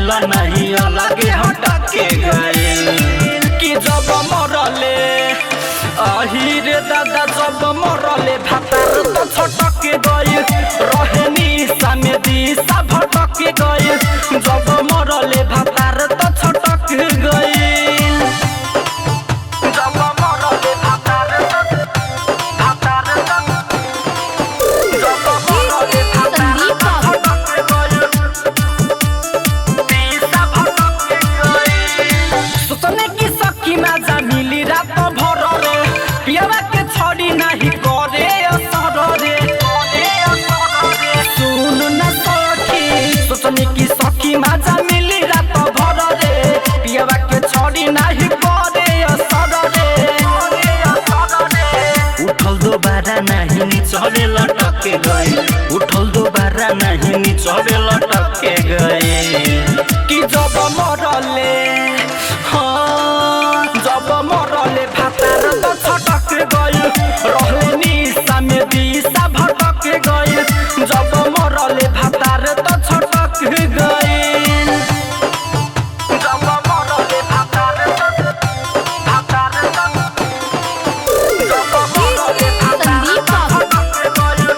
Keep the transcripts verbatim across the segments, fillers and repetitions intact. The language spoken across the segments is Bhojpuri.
दिल नहीं अलग हटके गए कि जब मरले आही रे दादा जब मरले भातार तो छटके गए रहनी सामे दिशा भटके गए जब मरले भातार तो छटके गए की सखी माजा मिली रात भर रे पियवा के छोड़ी नाही करे असर रे उठल दोबारा नहीं नीचे लटके गए उठल दोबारा नहीं नीचे लटके गए कि जब मरले हाँ जब मरले भातार तो छटके गए रहले निशा में दिशा भटके गए जब मरले भातार तो छटके गए जब मरले भातार भातार जब मरले भातार छटके गए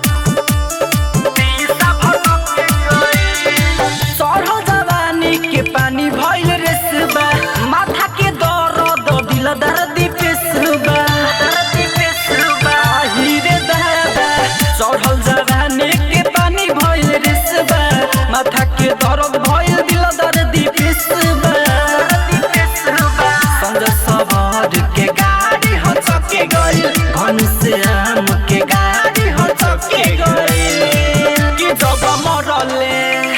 दिशा भटके गए सरह जवानी के पानी भइल रेसबा माथा के दर्द दिल दर्द पेसबा दर्द पेसबा हिरे दादा सरह जवानी के पानी भइल रेसबा माथा के दर्द भइल दिल दर्द पेसबा दर्द पेसबा संग सवार के गाड़ी हो चके गए घन से आम के गाड़ी हो चके गए कि जब मरले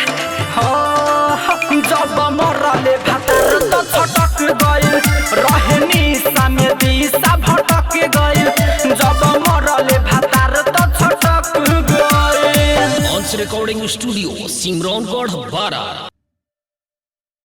जब मरले भातार तो छटक गए रहनी सामे दिशा भटक गए जब मरले भातार तो छटक गए ऑन्स रिकॉर्डिंग स्टूडियो सिमरौनगढ़